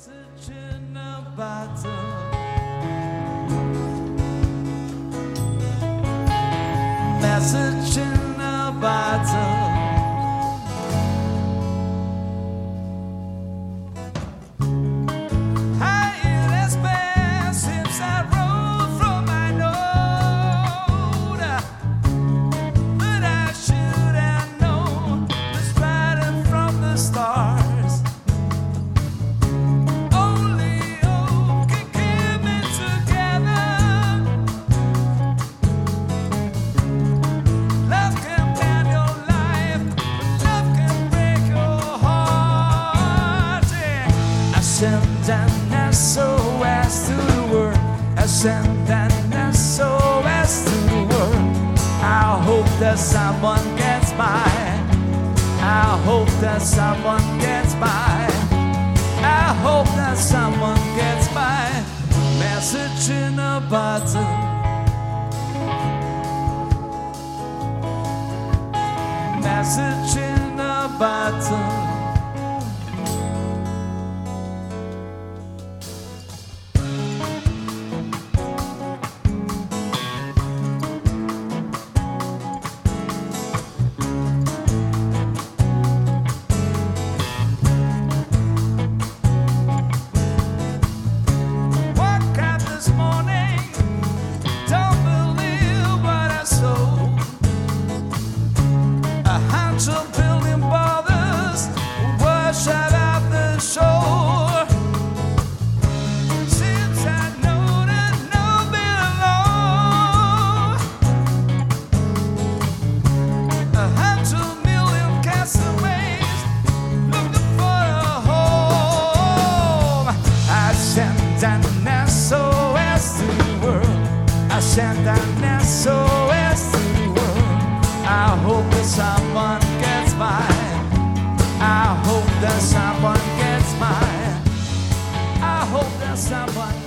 Message in a bottle. Message in a bottle. Send an SOS to the world. I send an SOS to the world. I hope that someone gets by. I hope that someone gets by. I hope that someone gets by. Message in a bottle. Message in a bottle. Send an SOS to the world. I hope that someone gets by. I hope that someone gets by. I hope that someone